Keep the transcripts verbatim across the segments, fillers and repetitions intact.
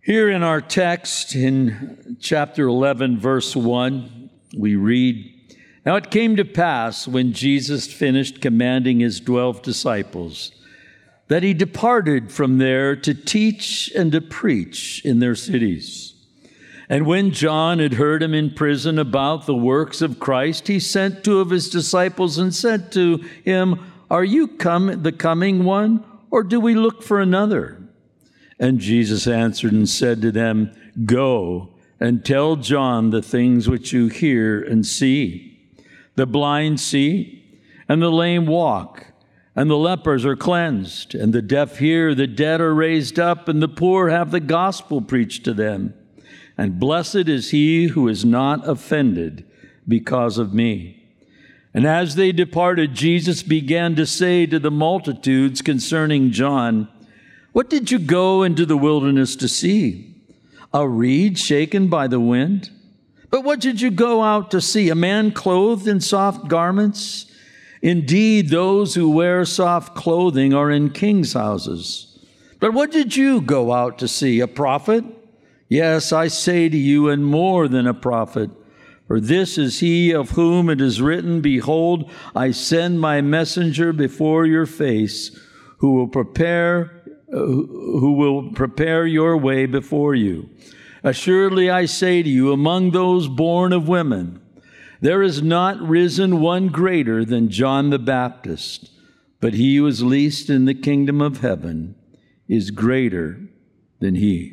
Here in our text, in chapter eleven, verse one, we read, "Now it came to pass, when Jesus finished commanding his twelve disciples, that he departed from there to teach and to preach in their cities. And when John had heard him in prison about the works of Christ, he sent two of his disciples and said to him, 'Are you come the coming one, or do we look for another?' And Jesus answered and said to them, 'Go and tell John the things which you hear and see. The blind see, and the lame walk, and the lepers are cleansed, and the deaf hear, the dead are raised up, and the poor have the gospel preached to them. And blessed is he who is not offended because of me.' And as they departed, Jesus began to say to the multitudes concerning John, 'What did you go into the wilderness to see? A reed shaken by the wind? But what did you go out to see? A man clothed in soft garments? Indeed, those who wear soft clothing are in kings' houses. But what did you go out to see? A prophet? Yes, I say to you, and more than a prophet. For this is he of whom it is written, Behold, I send my messenger before your face, who will prepare who will prepare your way before you. Assuredly, I say to you, among those born of women, there is not risen one greater than John the Baptist, but he who is least in the kingdom of heaven is greater than he."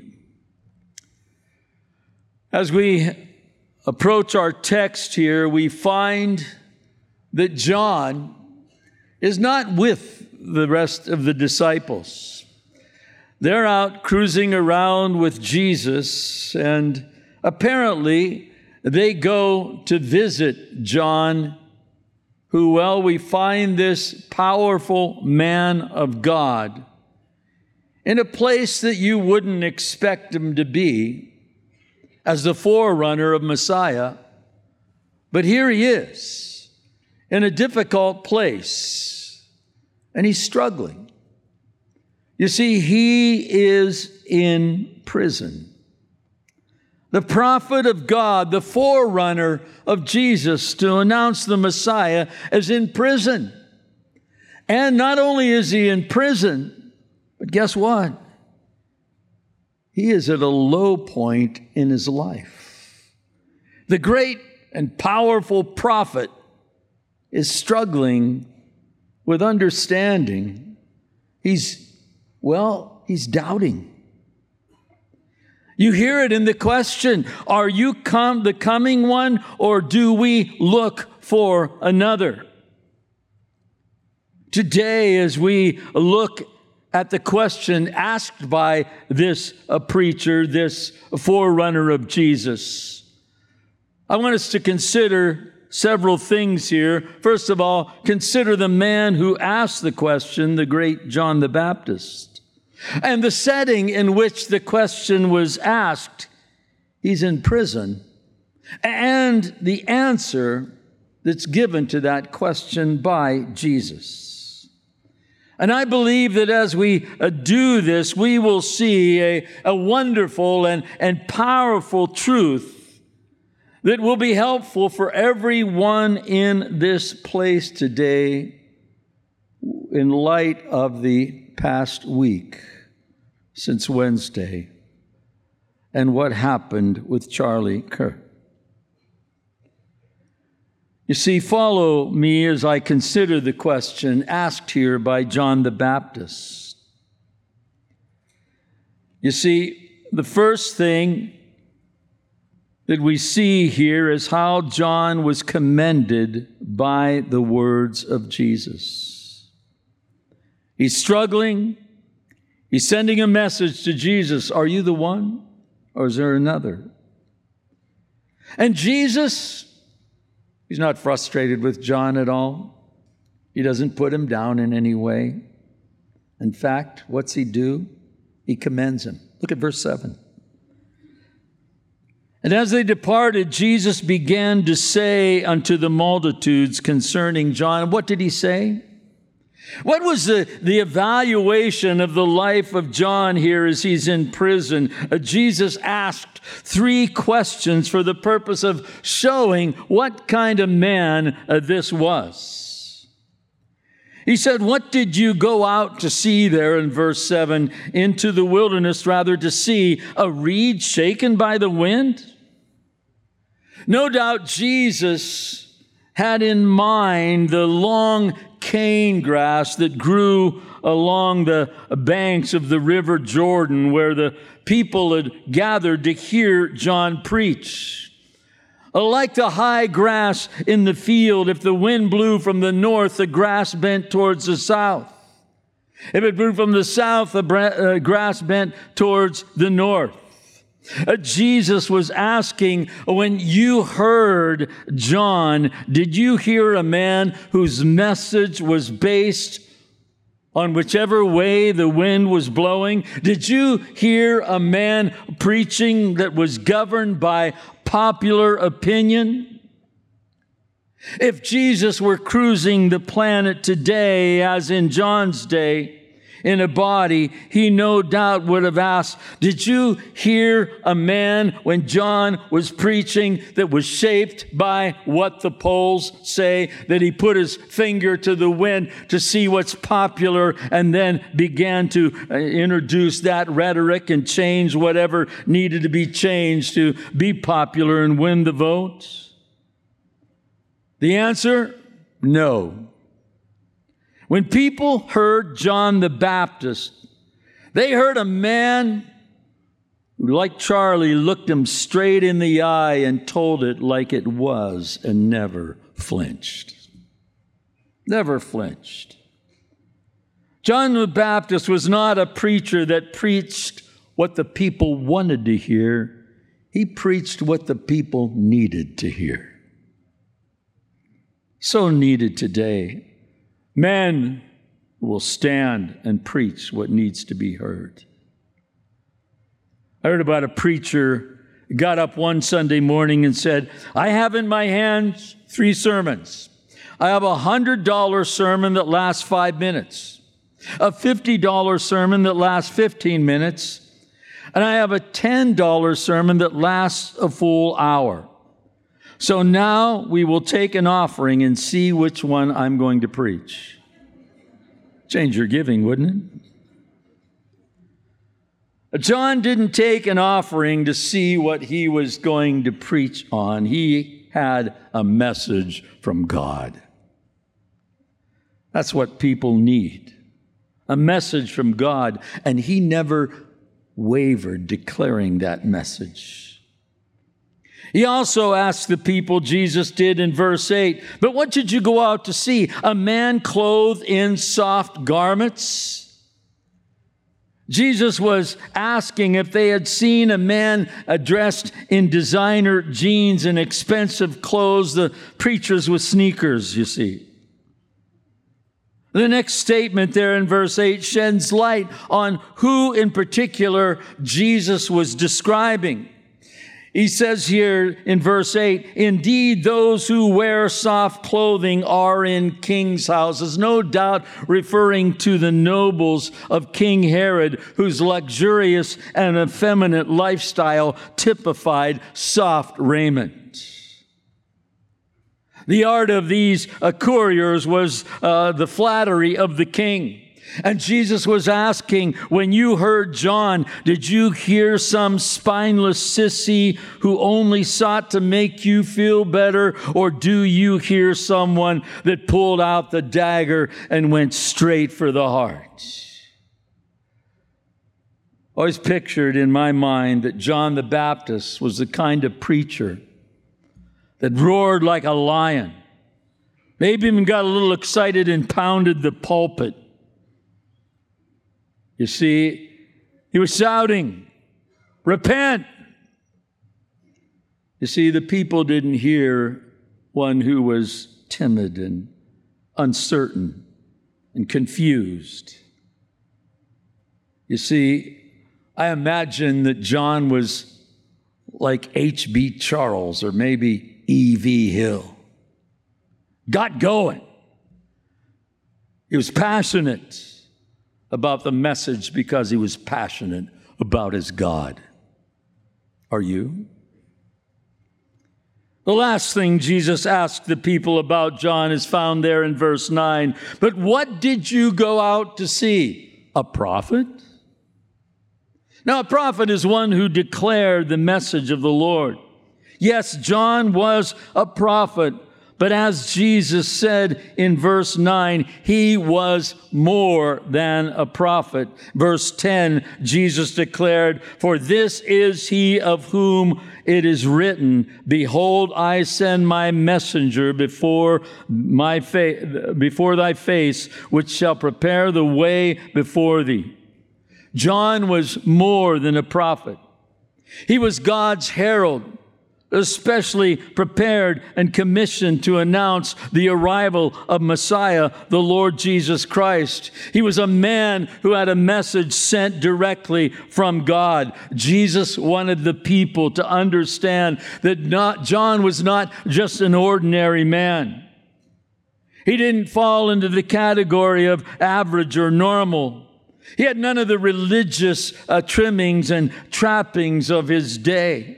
As we approach our text here, we find that John is not with the rest of the disciples. They're out cruising around with Jesus, and apparently they go to visit John, who, well, we find this powerful man of God in a place that you wouldn't expect him to be as the forerunner of Messiah. But here he is in a difficult place, and he's struggling. You see, he is in prison. The prophet of God, the forerunner of Jesus to announce the Messiah, is in prison. And not only is he in prison, but guess what? He is at a low point in his life. The great and powerful prophet is struggling with understanding. He's Well, he's doubting. You hear it in the question, are you come the coming one, or do we look for another? Today, as we look at the question asked by this uh, preacher, this forerunner of Jesus, I want us to consider several things here. First of all, consider the man who asked the question, the great John the Baptist. And the setting in which the question was asked. He's in prison. And the answer that's given to that question by Jesus. And I believe that as we do this, we will see a, a wonderful and, and powerful truth that will be helpful for everyone in this place today in light of the past week since Wednesday and what happened with Charlie Kirk. You see, follow me as I consider the question asked here by John the Baptist. You see, the first thing that we see here is how John was commended by the words of Jesus. He's struggling. He's sending a message to Jesus. Are you the one, or is there another? And Jesus, he's not frustrated with John at all. He doesn't put him down in any way. In fact, what's he do? He commends him. Look at verse seven. And as they departed, Jesus began to say unto the multitudes concerning John, what did he say? What was the, the evaluation of the life of John here as he's in prison? Uh, Jesus asked three questions for the purpose of showing what kind of man uh, this was. He said, "What did you go out to see there?" in verse seven, "into the wilderness, rather to see a reed shaken by the wind?" No doubt Jesus had in mind the long cane grass that grew along the banks of the river Jordan, where the people had gathered to hear John preach. Like the high grass in the field, if the wind blew from the north, the grass bent towards the south. If it blew from the south, the bra- uh, grass bent towards the north. Uh, Jesus was asking, when you heard John, did you hear a man whose message was based on whichever way the wind was blowing? Did you hear a man preaching that was governed by popular opinion? If Jesus were cruising the planet today, as in John's day, in a body, he no doubt would have asked, did you hear a man when John was preaching that was shaped by what the polls say, that he put his finger to the wind to see what's popular and then began to uh, introduce that rhetoric and change whatever needed to be changed to be popular and win the vote? The answer, no. When people heard John the Baptist, they heard a man who, like Charlie, looked him straight in the eye and told it like it was and never flinched. Never flinched. John the Baptist was not a preacher that preached what the people wanted to hear. He preached what the people needed to hear. So needed today. Men will stand and preach what needs to be heard. I heard about a preacher who got up one Sunday morning and said, I have in my hands three sermons. I have a one hundred dollars sermon that lasts five minutes, a fifty dollars sermon that lasts fifteen minutes, and I have a ten dollars sermon that lasts a full hour. So now we will take an offering and see which one I'm going to preach. Change your giving, wouldn't it? John didn't take an offering to see what he was going to preach on. He had a message from God. That's what people need. A message from God. And he never wavered declaring that message. He also asked the people, Jesus did in verse eight, but what did you go out to see? A man clothed in soft garments? Jesus was asking if they had seen a man dressed in designer jeans and expensive clothes, the preachers with sneakers, you see. The next statement there in verse eight sheds light on who in particular Jesus was describing. He says here in verse eight, indeed, those who wear soft clothing are in king's houses, no doubt referring to the nobles of King Herod, whose luxurious and effeminate lifestyle typified soft raiment. The art of these uh, couriers was uh, the flattery of the king. And Jesus was asking, when you heard John, did you hear some spineless sissy who only sought to make you feel better? Or do you hear someone that pulled out the dagger and went straight for the heart? Always pictured in my mind that John the Baptist was the kind of preacher that roared like a lion, maybe even got a little excited and pounded the pulpit. You see, he was shouting, repent. You see, the people didn't hear one who was timid and uncertain and confused. You see, I imagine that John was like H B Charles or maybe E V Hill. Got going. He was passionate about the message because he was passionate about his God. Are you? The last thing Jesus asked the people about John is found there in verse nine. But what did you go out to see? A prophet? Now, a prophet is one who declared the message of the Lord. Yes, John was a prophet, but as Jesus said in verse nine, he was more than a prophet. Verse ten, Jesus declared, "For this is he of whom it is written, Behold, I send my messenger before my fa- before thy face, which shall prepare the way before thee." John was more than a prophet. He was God's herald, especially prepared and commissioned to announce the arrival of Messiah, the Lord Jesus Christ. He was a man who had a message sent directly from God. Jesus wanted the people to understand that not, John was not just an ordinary man. He didn't fall into the category of average or normal. He had none of the religious uh, trimmings and trappings of his day.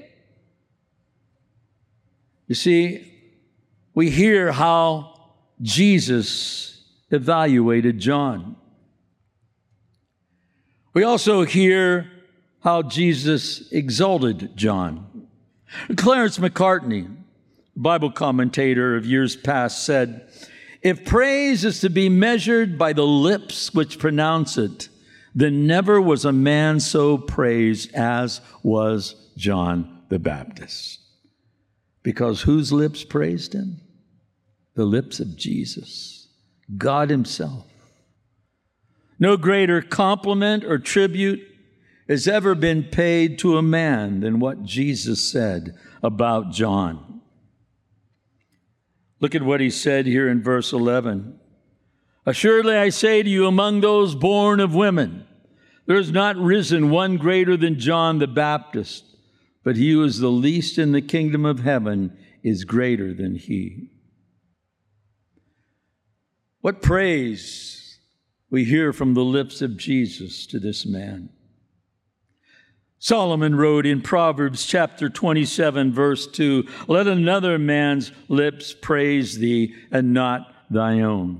You see, we hear how Jesus evaluated John. We also hear how Jesus exalted John. Clarence McCartney, Bible commentator of years past, said, "If praise is to be measured by the lips which pronounce it, then never was a man so praised as was John the Baptist." Because whose lips praised him? The lips of Jesus, God himself. No greater compliment or tribute has ever been paid to a man than what Jesus said about John. Look at what he said here in verse eleven. "Assuredly I say to you, among those born of women, there has not risen one greater than John the Baptist. But he who is the least in the kingdom of heaven is greater than he." What praise we hear from the lips of Jesus to this man. Solomon wrote in Proverbs chapter twenty-seven, verse two, "Let another man's lips praise thee, and not thy own."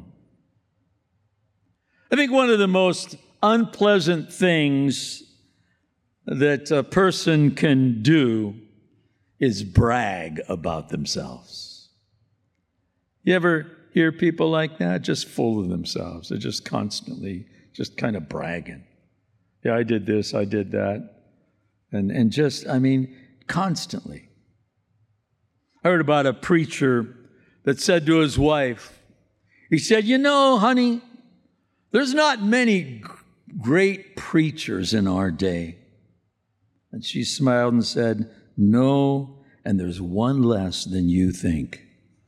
I think one of the most unpleasant things that a person can do is brag about themselves. You ever hear people like that? Just full of themselves. They're just constantly just kind of bragging. Yeah, I did this, I did that. And, and just, I mean, constantly. I heard about a preacher that said to his wife, he said, "You know, honey, there's not many great preachers in our day." And she smiled and said, "No, and there's one less than you think."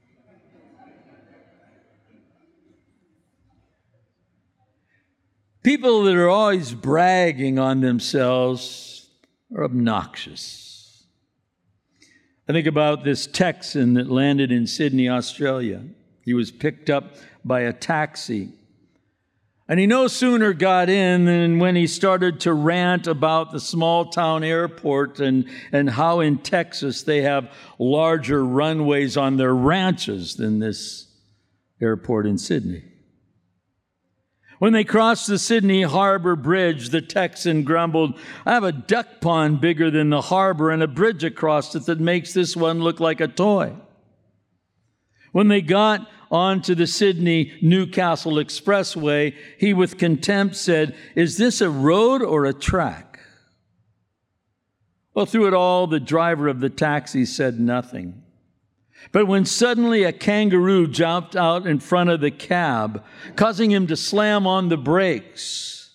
People that are always bragging on themselves are obnoxious. I think about this Texan that landed in Sydney, Australia. He was picked up by a taxi. And he no sooner got in than when he started to rant about the small town airport and, and how in Texas they have larger runways on their ranches than this airport in Sydney. When they crossed the Sydney Harbor Bridge, the Texan grumbled, "I have a duck pond bigger than the harbor and a bridge across it that makes this one look like a toy." When they got onto the Sydney-Newcastle Expressway, he with contempt said, "Is this a road or a track?" Well, through it all, the driver of the taxi said nothing. But when suddenly a kangaroo jumped out in front of the cab, causing him to slam on the brakes,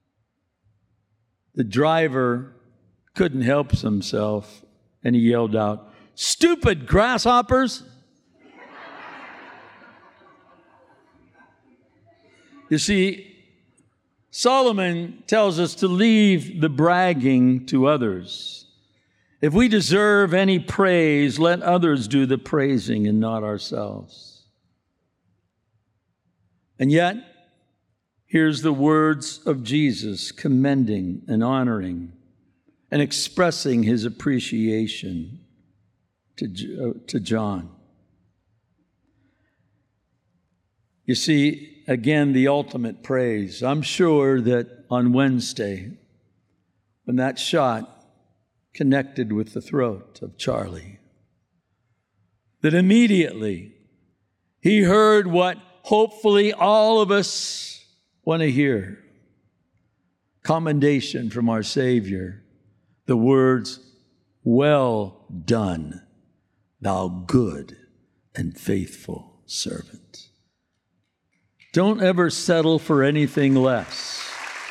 the driver couldn't help himself, and he yelled out, "Stupid grasshoppers!" You see, Solomon tells us to leave the bragging to others. If we deserve any praise, let others do the praising and not ourselves. And yet, hears the words of Jesus commending and honoring and expressing his appreciation to, uh, to John. You see, again, the ultimate praise. I'm sure that on Wednesday, when that shot connected with the throat of Charlie, that immediately he heard what hopefully all of us want to hear. Commendation from our Savior. The words, "Well done, thou good and faithful servant." Don't ever settle for anything less.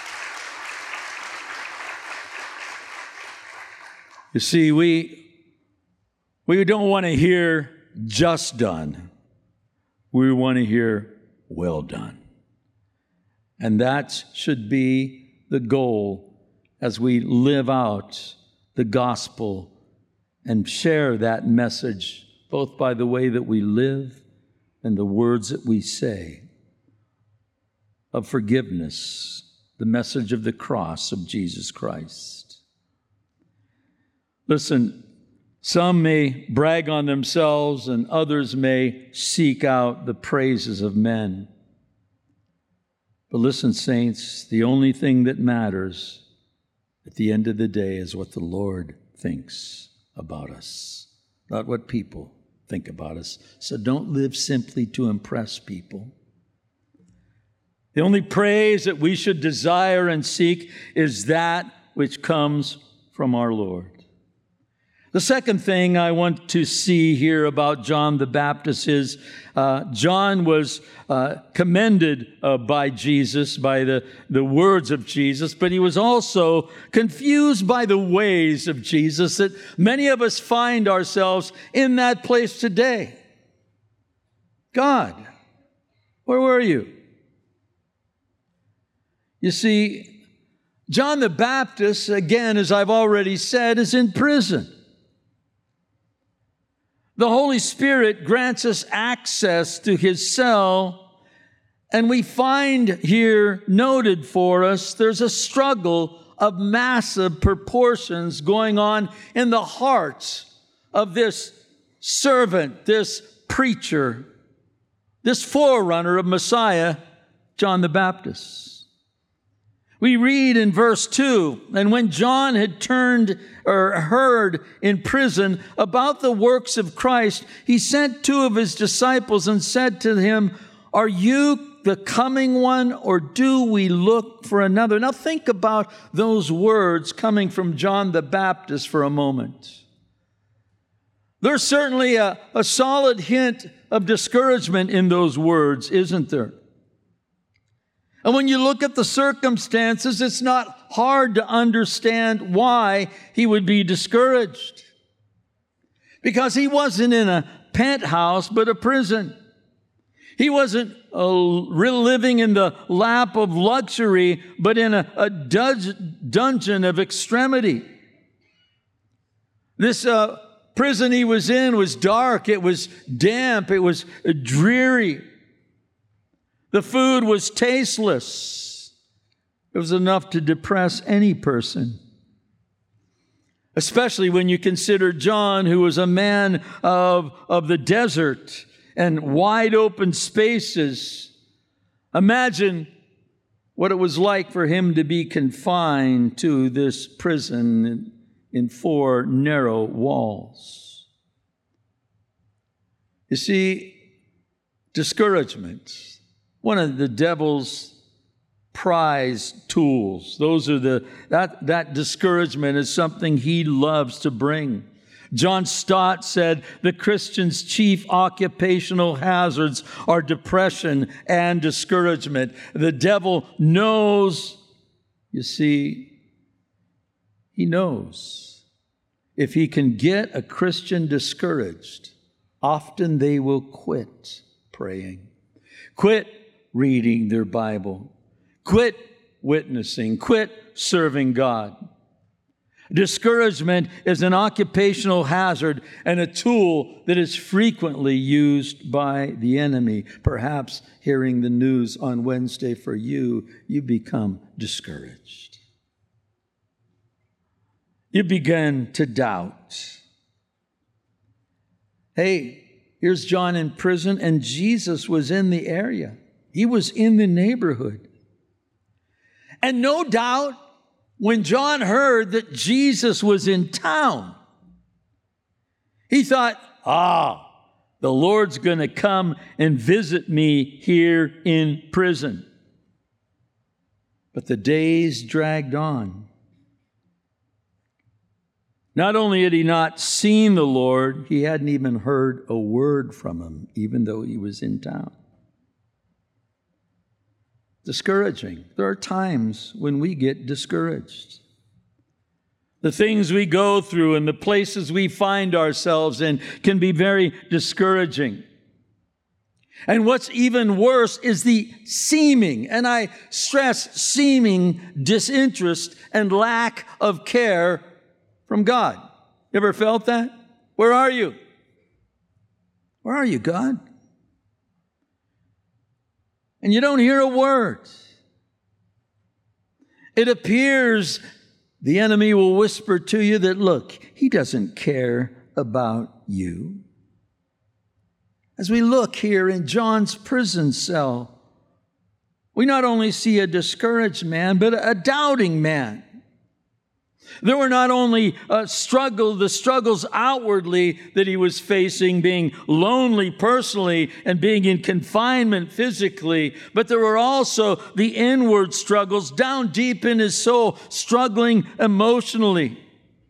You see, we, we don't want to hear just done. We want to hear well done. And that should be the goal as we live out the gospel and share that message, both by the way that we live and the words that we say, of forgiveness, the message of the cross of Jesus Christ. Listen, some may brag on themselves and others may seek out the praises of men. But listen, saints, the only thing that matters at the end of the day is what the Lord thinks about us, not what people think about us. So don't live simply to impress people. The only praise that we should desire and seek is that which comes from our Lord. The second thing I want to see here about John the Baptist is uh, John was uh, commended uh, by Jesus, by the, the words of Jesus, but he was also confused by the ways of Jesus, that many of us find ourselves in that place today. God, where were you? You see, John the Baptist, again, as I've already said, is in prison. The Holy Spirit grants us access to his cell, and we find here noted for us there's a struggle of massive proportions going on in the hearts of this servant, this preacher, this forerunner of Messiah, John the Baptist. We read in verse two, and when John had turned or heard in prison about the works of Christ, he sent two of his disciples and said to him, "Are you the coming one, or do we look for another?" Now think about those words coming from John the Baptist for a moment. There's certainly a, a solid hint of discouragement in those words, isn't there? And when you look at the circumstances, it's not hard to understand why he would be discouraged. Because he wasn't in a penthouse, but a prison. He wasn't uh, living in the lap of luxury, but in a, a dungeon of extremity. This uh, prison he was in was dark, it was damp, it was dreary. The food was tasteless. It was enough to depress any person. Especially when you consider John, who was a man of, of the desert and wide open spaces. Imagine what it was like for him to be confined to this prison in, in four narrow walls. You see, discouragement, one of the devil's prized tools. Those are the that that discouragement is something he loves to bring. John Stott said the Christian's chief occupational hazards are depression and discouragement. The devil knows, you see, he knows if he can get a Christian discouraged, often they will quit praying, quit reading their Bible, quit witnessing, quit serving God. Discouragement is an occupational hazard and a tool that is frequently used by the enemy. Perhaps hearing the news on Wednesday for you, you become discouraged. You begin to doubt. Hey, here's John in prison, and Jesus was in the area. He was in the neighborhood. And no doubt, when John heard that Jesus was in town, he thought, ah, the Lord's going to come and visit me here in prison. But the days dragged on. Not only had he not seen the Lord, he hadn't even heard a word from him, even though he was in town. Discouraging. There are times when we get discouraged. The things we go through and the places we find ourselves in can be very discouraging. And what's even worse is the seeming, and I stress seeming, disinterest and lack of care from God. You ever felt that? Where are you? Where are you, God? And you don't hear a word. It appears the enemy will whisper to you that, look, he doesn't care about you. As we look here in John's prison cell, we not only see a discouraged man, but a doubting man. There were not only uh, struggle, the struggles outwardly that he was facing, being lonely personally and being in confinement physically, but there were also the inward struggles down deep in his soul, struggling emotionally.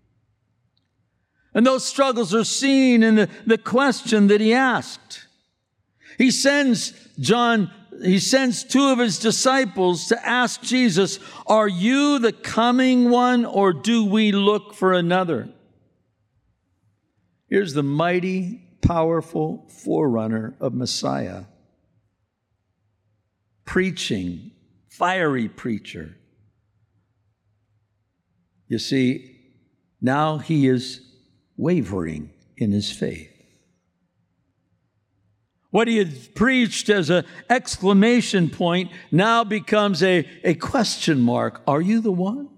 And those struggles are seen in the, the question that he asked. He sends John He sends two of his disciples to ask Jesus, are you the coming one, or do we look for another? Here's the mighty, powerful forerunner of Messiah, preaching, fiery preacher. You see, now he is wavering in his faith. What he had preached as an exclamation point now becomes a, a question mark. Are you the one?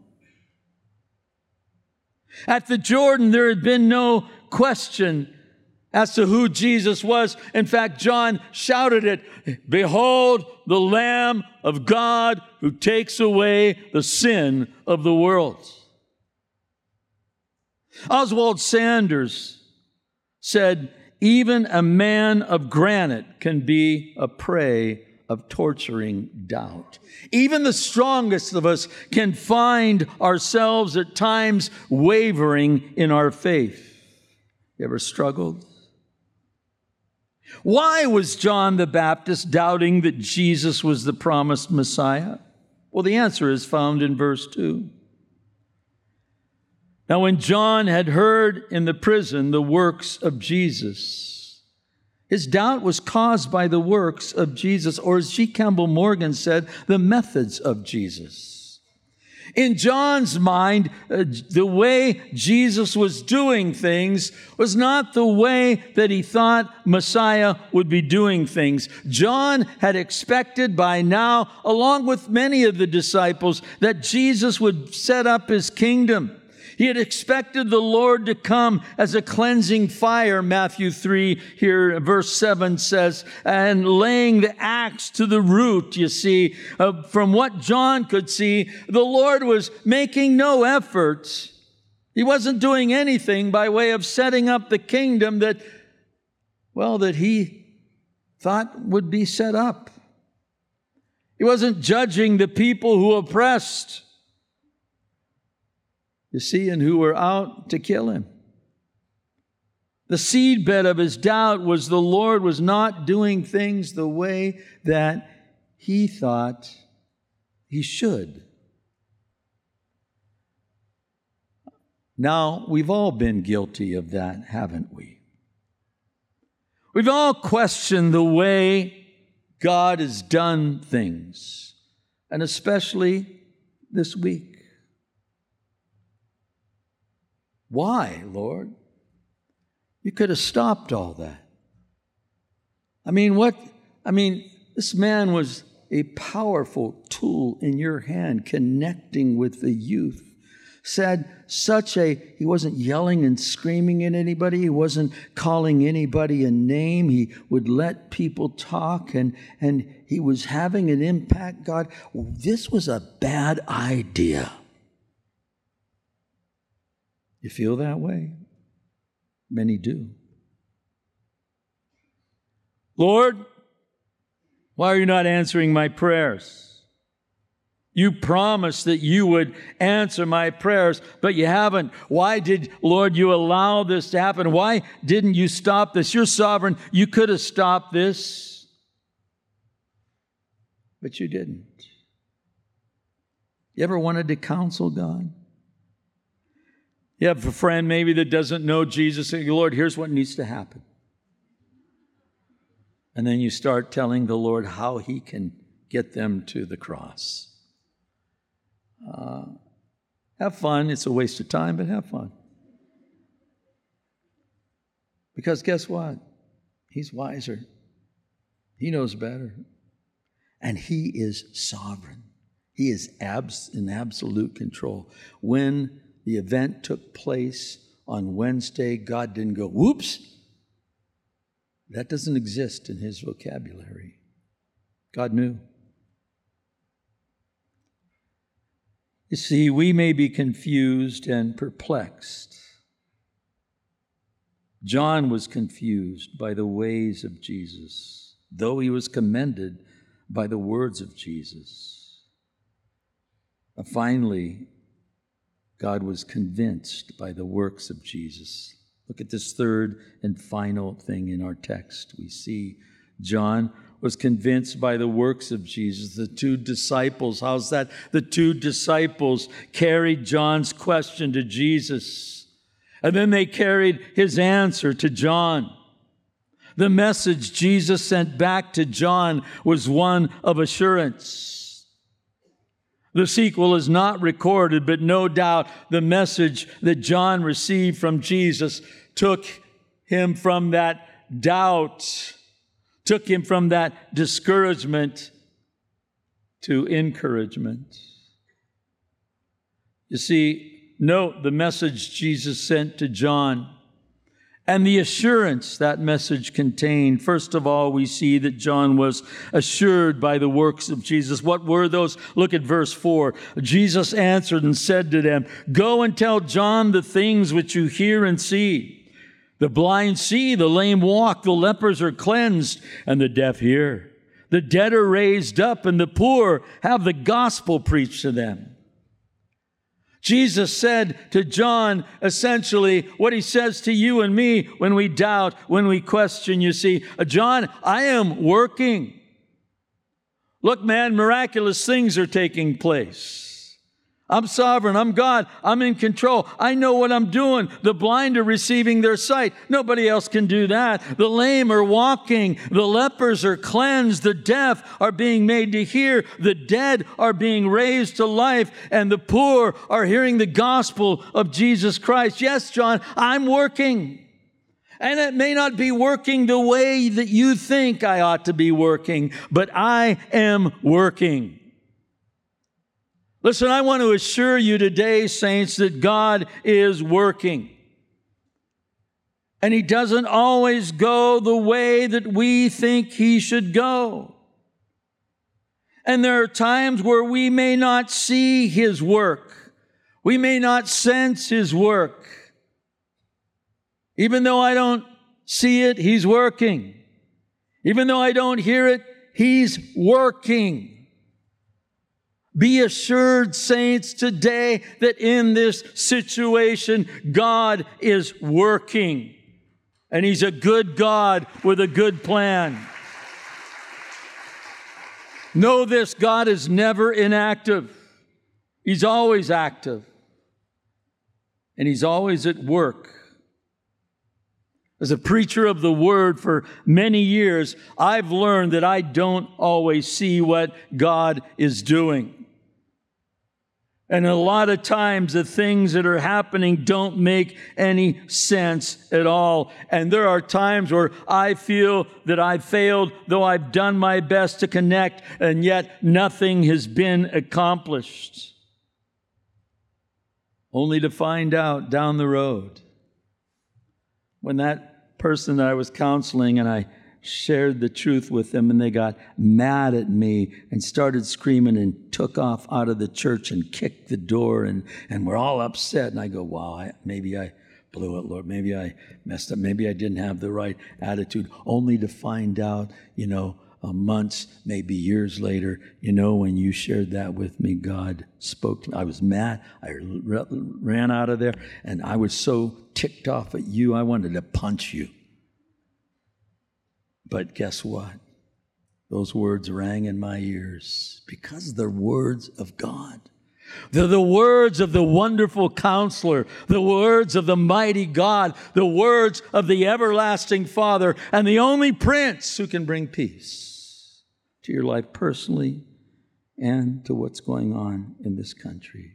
At the Jordan, there had been no question as to who Jesus was. In fact, John shouted it, behold the Lamb of God who takes away the sin of the world. Oswald Sanders said, even a man of granite can be a prey of torturing doubt. Even the strongest of us can find ourselves at times wavering in our faith. You ever struggled? Why was John the Baptist doubting that Jesus was the promised Messiah? Well, the answer is found in verse two. Now, when John had heard in the prison the works of Jesus, his doubt was caused by the works of Jesus, or as G. Campbell Morgan said, the methods of Jesus. In John's mind, uh, the way Jesus was doing things was not the way that he thought Messiah would be doing things. John had expected by now, along with many of the disciples, that Jesus would set up his kingdom. He had expected the Lord to come as a cleansing fire, Matthew three, here verse seven says, and laying the axe to the root, you see. Uh, from what John could see, the Lord was making no effort. He wasn't doing anything by way of setting up the kingdom that, well, that he thought would be set up. He wasn't judging the people who oppressed, you see, and who were out to kill him. The seedbed of his doubt was the Lord was not doing things the way that he thought he should. Now, we've all been guilty of that, haven't we? We've all questioned the way God has done things, and especially this week. Why, Lord? You could have stopped all that. I mean, what? I mean, this man was a powerful tool in your hand, connecting with the youth. Said such a, he wasn't yelling and screaming at anybody. He wasn't calling anybody a name. He would let people talk, and, and he was having an impact. God, this was a bad idea. You feel that way? Many do. Lord, why are you not answering my prayers? You promised that you would answer my prayers, but you haven't. Why did, Lord, you allow this to happen? Why didn't you stop this? You're sovereign. You could have stopped this, but you didn't. You ever wanted to counsel God? You have a friend maybe that doesn't know Jesus, and Lord, here's what needs to happen. And then you start telling the Lord how He can get them to the cross. Uh, have fun. It's a waste of time, but have fun. Because guess what? He's wiser. He knows better. And He is sovereign. He is abs- in absolute control. When the event took place on Wednesday, God didn't go, whoops. That doesn't exist in His vocabulary. God knew. You see, we may be confused and perplexed. John was confused by the ways of Jesus, though he was commended by the words of Jesus. And finally, God was convinced by the works of Jesus. Look at this third and final thing in our text. We see John was convinced by the works of Jesus. The two disciples, how's that? The two disciples carried John's question to Jesus, and then they carried his answer to John. The message Jesus sent back to John was one of assurance. The sequel is not recorded, but no doubt the message that John received from Jesus took him from that doubt, took him from that discouragement to encouragement. You see, note the message Jesus sent to John and the assurance that message contained. First of all, we see that John was assured by the works of Jesus. What were those? Look at verse four. Jesus answered and said to them, "Go and tell John the things which you hear and see. The blind see, the lame walk, the lepers are cleansed, and the deaf hear. The dead are raised up, and the poor have the gospel preached to them." Jesus said to John essentially what He says to you and me when we doubt, when we question. You see, John, I am working. Look, man, miraculous things are taking place. I'm sovereign. I'm God. I'm in control. I know what I'm doing. The blind are receiving their sight. Nobody else can do that. The lame are walking. The lepers are cleansed. The deaf are being made to hear. The dead are being raised to life. And the poor are hearing the gospel of Jesus Christ. Yes, John, I'm working. And it may not be working the way that you think I ought to be working, but I am working. Listen, I want to assure you today, saints, that God is working. And He doesn't always go the way that we think He should go. And there are times where we may not see His work. We may not sense His work. Even though I don't see it, He's working. Even though I don't hear it, He's working. Be assured, saints, today that in this situation, God is working. And He's a good God with a good plan. Know this, God is never inactive. He's always active. And He's always at work. As a preacher of the Word for many years, I've learned that I don't always see what God is doing. And a lot of times the things that are happening don't make any sense at all. And there are times where I feel that I've failed, though I've done my best to connect, and yet nothing has been accomplished. Only to find out down the road, when that person that I was counseling and I shared the truth with them, and they got mad at me and started screaming and took off out of the church and kicked the door, and, and we're all upset. And I go, wow, I, maybe I blew it, Lord. Maybe I messed up. Maybe I didn't have the right attitude, only to find out, you know, uh, months, maybe years later, you know, when you shared that with me, God spoke to me. I was mad. I r- ran out of there, and I was so ticked off at you, I wanted to punch you. But guess what? Those words rang in my ears because they're words of God. They're the words of the wonderful counselor, the words of the mighty God, the words of the everlasting Father, and the only Prince who can bring peace to your life personally and to what's going on in this country.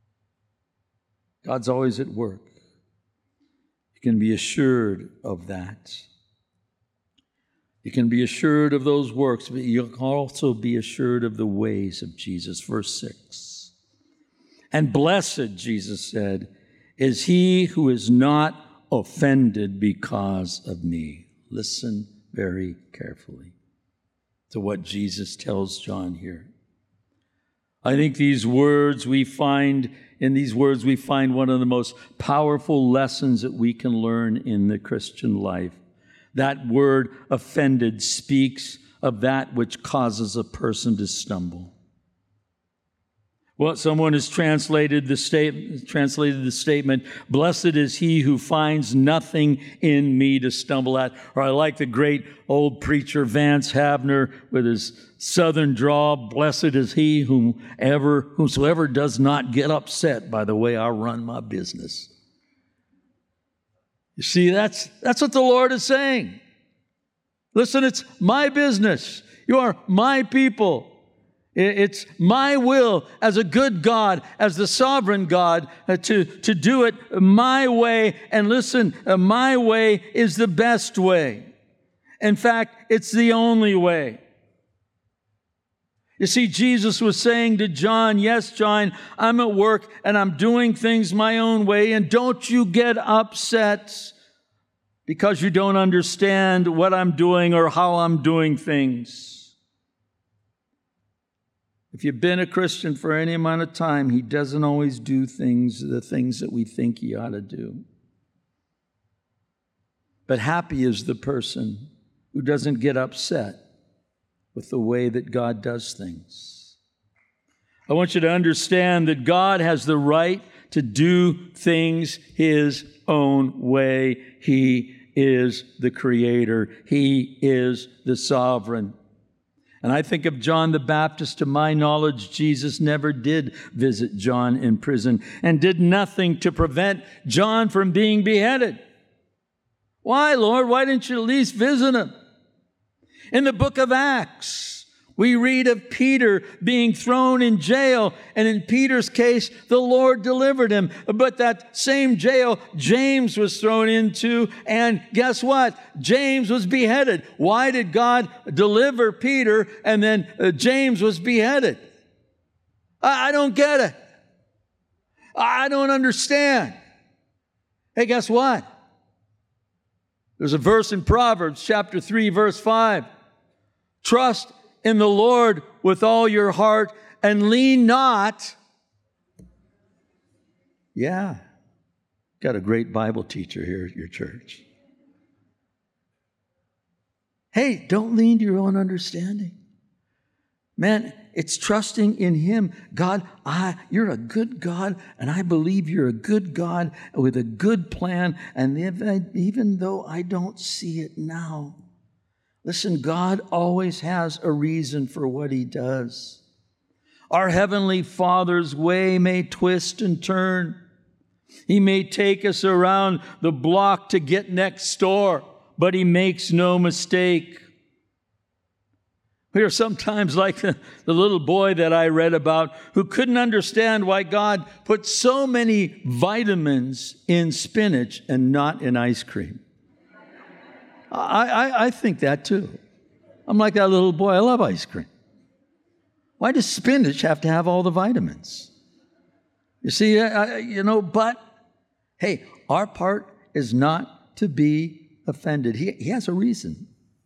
God's always at work. You can be assured of that. You can be assured of those works, but you can also be assured of the ways of Jesus. Verse six. And blessed, Jesus said, is he who is not offended because of me. Listen very carefully to what Jesus tells John here. I think these words we find, in these words we find one of the most powerful lessons that we can learn in the Christian life. That word offended speaks of that which causes a person to stumble. Well, someone has translated the state, translated the statement, blessed is he who finds nothing in me to stumble at. Or I like the great old preacher Vance Havner with his southern drawl, blessed is he whomever, whosoever does not get upset by the way I run my business. You see, that's, that's what the Lord is saying. Listen, it's my business. You are my people. It's my will as a good God, as the sovereign God, uh, to, to do it my way. And listen, uh, my way is the best way. In fact, it's the only way. You see, Jesus was saying to John, yes, John, I'm at work and I'm doing things my own way, and don't you get upset because you don't understand what I'm doing or how I'm doing things. If you've been a Christian for any amount of time, he doesn't always do things, the things that we think he ought to do. But happy is the person who doesn't get upset with the way that God does things. I want you to understand that God has the right to do things his own way. He is the creator. He is the sovereign. And I think of John the Baptist. To my knowledge, Jesus never did visit John in prison and did nothing to prevent John from being beheaded. Why, Lord? Why didn't you at least visit him? In the book of Acts, we read of Peter being thrown in jail, and in Peter's case, the Lord delivered him. But that same jail, James was thrown into, and guess what? James was beheaded. Why did God deliver Peter, and then uh, James was beheaded? I, I don't get it. I don't understand. Hey, guess what? There's a verse in Proverbs chapter three, verse five. Trust in the Lord with all your heart and lean not. Yeah, got a great Bible teacher here at your church. Hey, don't lean to your own understanding. Man, it's trusting in him. God, I, you're a good God, and I believe you're a good God with a good plan. And if I, even though I don't see it now, listen, God always has a reason for what he does. Our Heavenly Father's way may twist and turn. He may take us around the block to get next door, but he makes no mistake. We are sometimes like the, the little boy that I read about who couldn't understand why God put so many vitamins in spinach and not in ice cream. I, I, I think that too. I'm like that little boy. I love ice cream. Why does spinach have to have all the vitamins? You see, I, you know, but hey, our part is not to be offended. He, he has a reason.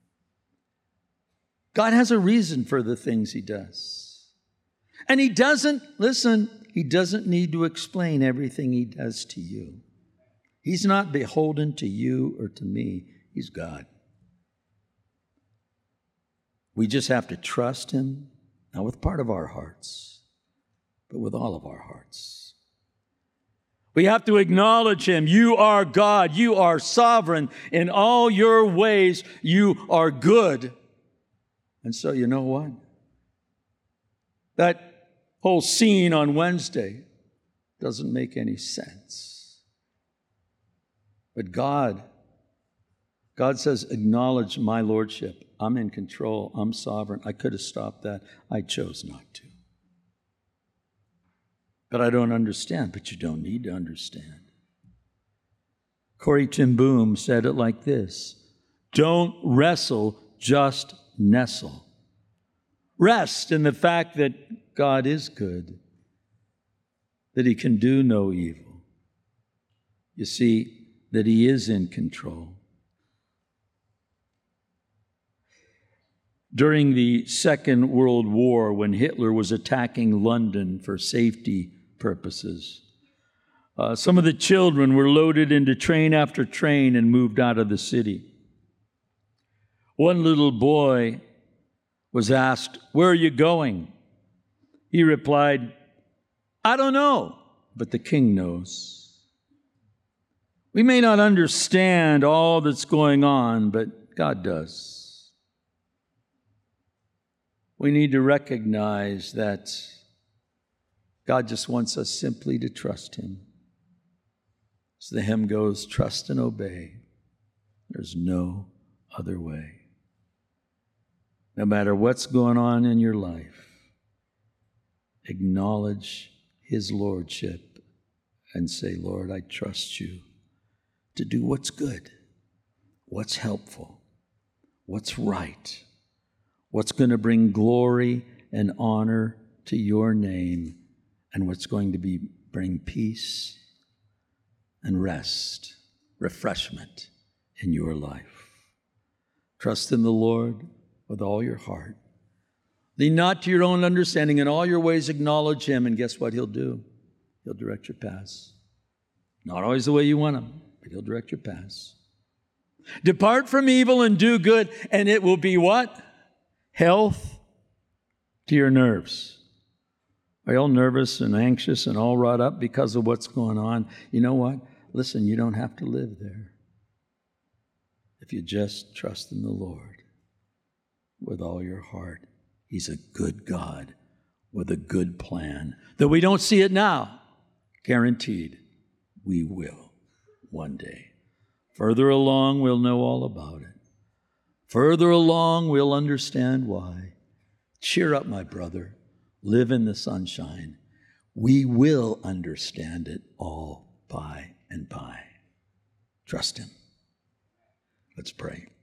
God has a reason for the things he does. And he doesn't, listen, he doesn't need to explain everything he does to you. He's not beholden to you or to me. He's God. We just have to trust him, not with part of our hearts, but with all of our hearts. We have to acknowledge him. You are God. You are sovereign. In all your ways, you are good. And so you know what? That whole scene on Wednesday doesn't make any sense. But God, God says, acknowledge my lordship. I'm in control. I'm sovereign. I could have stopped that. I chose not to. But I don't understand. But you don't need to understand. Corrie ten Boom said it like this: don't wrestle, just nestle. Rest in the fact that God is good, that he can do no evil. You see, that he is in control. During the Second World War, when Hitler was attacking London for safety purposes, uh, some of the children were loaded into train after train and moved out of the city. One little boy was asked, "Where are you going?" He replied, "I don't know, but the king knows." We may not understand all that's going on, but God does. We need to recognize that God just wants us simply to trust him. As the hymn goes, trust and obey. There's no other way. No matter what's going on in your life, acknowledge his lordship and say, Lord, I trust you to do what's good, what's helpful, what's right, what's going to bring glory and honor to your name, and what's going to be bring peace and rest, refreshment in your life. Trust in the Lord with all your heart. Lean not to your own understanding. In all your ways acknowledge him, and guess what he'll do? He'll direct your paths. Not always the way you want him, but he'll direct your paths. Depart from evil and do good, and it will be what? Health to your nerves. Are you all nervous and anxious and all wrought up because of what's going on? You know what? Listen, you don't have to live there if you just trust in the Lord with all your heart. He's a good God with a good plan. Though we don't see it now, guaranteed we will one day. Further along, we'll know all about it. Further along, we'll understand why. Cheer up, my brother. Live in the sunshine. We will understand it all by and by. Trust him. Let's pray.